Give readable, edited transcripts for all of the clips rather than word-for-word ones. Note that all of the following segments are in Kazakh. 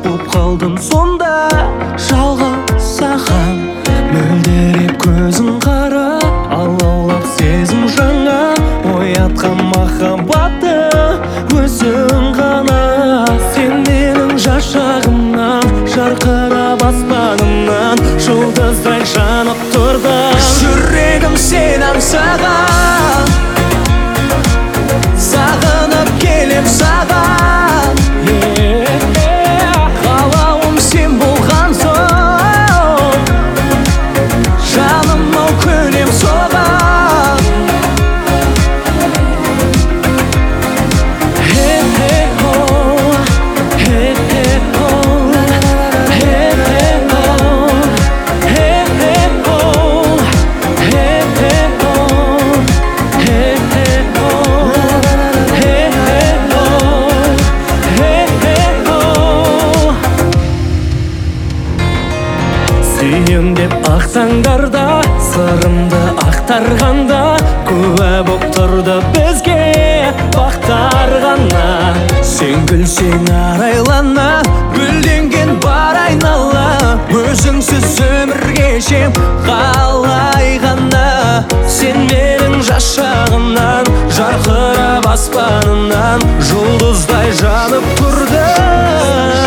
боп қалдым сонда жалғыз саған мөлдіреп көзің қара алаулап сезім жаңа оятқан махаббатты өзің ғана сен менің жас шағымнан жарқырап аспанымнан жұлдыздай жанып тұрдың жүрегім сен аңсаған сағынып келем саған қалауым сен болған соң жаным ау көнем соған сүйем деп ақтаңдарда сырымды ақтарғанда куә боп тұрды бізге бақтар ғана сен күлсең арайлана гүлденген бар айнала өзіңсіз өмір кешем қалай ғана сен менің жас шағымнан жарқырап аспанымнан жұлдыздай жанып тұрдың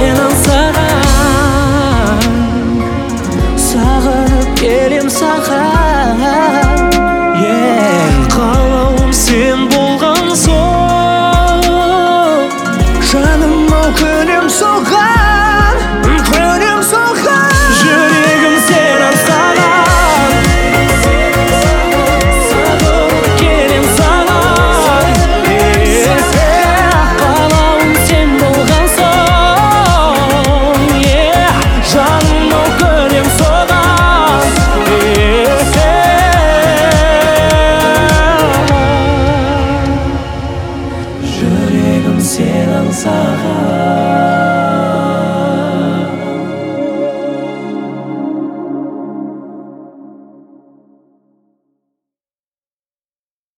сағынып келем саған